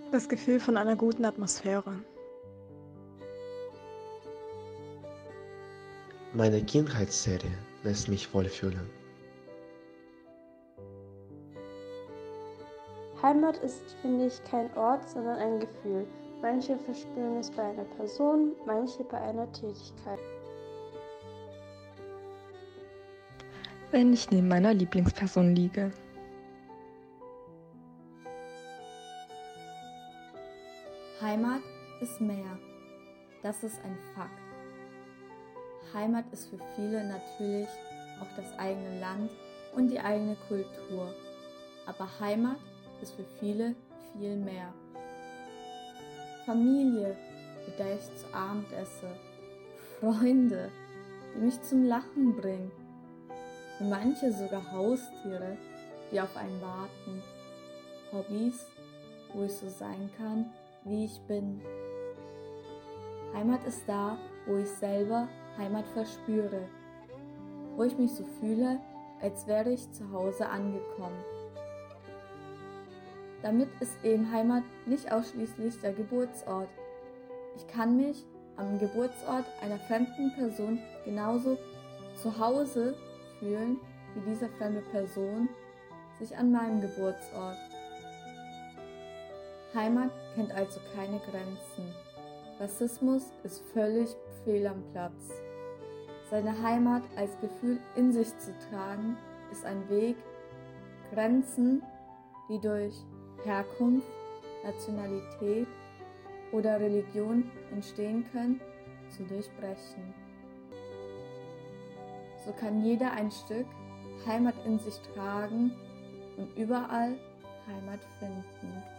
Das Gefühl von einer guten Atmosphäre. Meine Kindheitsserie lässt mich wohlfühlen. Heimat ist, finde ich, kein Ort, sondern ein Gefühl. Manche verspüren es bei einer Person, manche bei einer Tätigkeit. Wenn ich neben meiner Lieblingsperson liege. Heimat ist mehr. Das ist ein Fakt. Heimat ist für viele natürlich auch das eigene Land und die eigene Kultur. Aber Heimat ist für viele viel mehr. Familie, mit der ich zu Abend esse. Freunde, die mich zum Lachen bringen. Für manche sogar Haustiere, die auf einen warten. Hobbys, wo ich so sein kann, wie ich bin. Heimat ist da, wo ich selber Heimat verspüre, wo ich mich so fühle, als wäre ich zu Hause angekommen. Damit ist eben Heimat nicht ausschließlich der Geburtsort. Ich kann mich am Geburtsort einer fremden Person genauso zu Hause fühlen, wie diese fremde Person sich an meinem Geburtsort. Heimat kennt also keine Grenzen. Rassismus ist völlig fehl am Platz. Seine Heimat als Gefühl in sich zu tragen, ist ein Weg, Grenzen, die durch Herkunft, Nationalität oder Religion entstehen können, zu durchbrechen. So kann jeder ein Stück Heimat in sich tragen und überall Heimat finden.